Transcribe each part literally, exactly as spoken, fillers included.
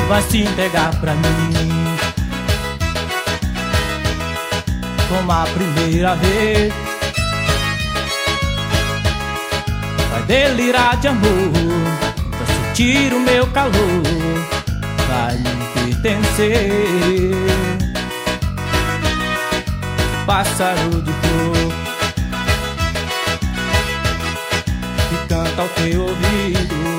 vai se entregar pra mim como a primeira vez. Vai delirar de amor, vai sentir o meu calor, vai me pertencer. Pássaro de flor que canta ao teu ouvido,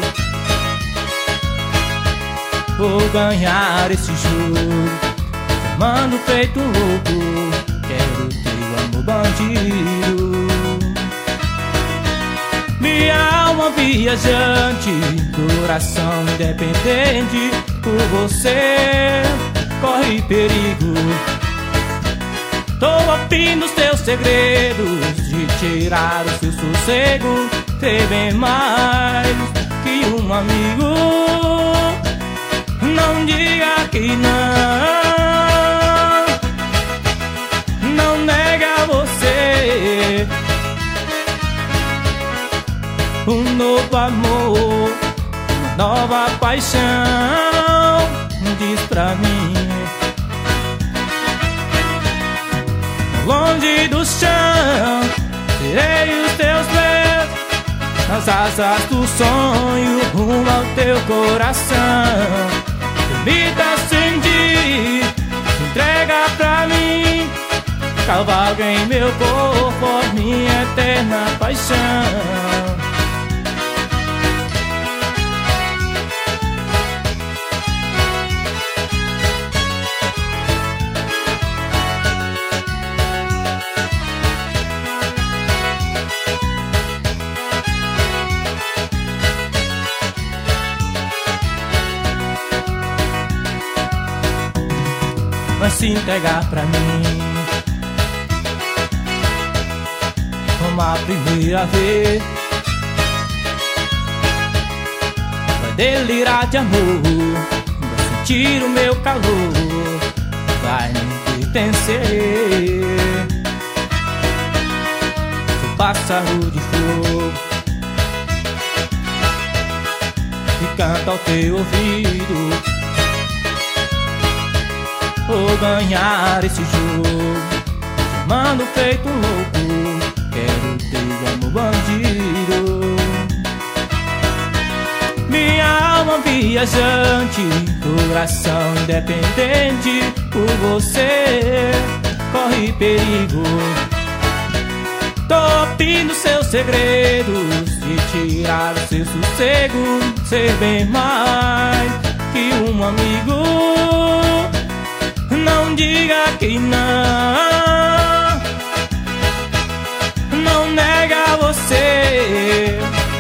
vou ganhar esse jogo, chamando feito um louco, quero teu amor bandido. Minha alma viajante, coração independente, por você corre perigo. Tô ouvindo os teus segredos, de tirar o seu sossego, ser bem mais que um amigo. Não diga que não, não nega você um novo amor, uma nova paixão. Diz pra mim, longe do chão, tirei os teus pés, nas asas do sonho, rumo ao teu coração. Permita-se, se entrega pra mim, cavalga em meu corpo, minha eterna paixão. Vai se entregar pra mim como a primeira vez. Vai delirar de amor, vai sentir o meu calor, vai me pertencer. Sou pássaro de flor que canta ao teu ouvido, vou ganhar esse jogo, chamando feito um louco, quero teu amor bandido. Minha alma viajante, coração independente, por você corre perigo. Tô ouvindo seus segredos, de tirar o seu sossego, ser bem mais que um amigo. Não diga que não, não nega você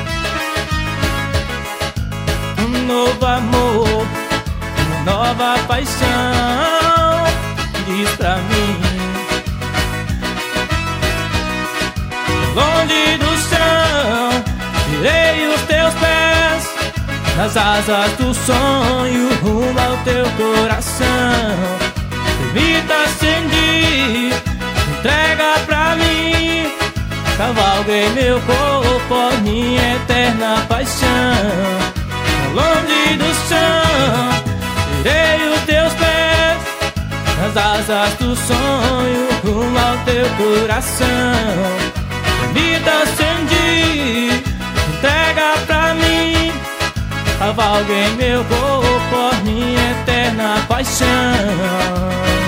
um novo amor, uma nova paixão. Diz pra mim, longe do chão, tirei os teus pés, nas asas do sonho, rumo ao teu coração. Permita-se, entrega pra mim, cavalguei meu corpo, minha eterna paixão. Longe do chão, tirei os teus pés, nas asas do sonho, rumo ao teu coração. Permita-se, entrega pra mim, cavalguei meu corpo, minha eterna paixão.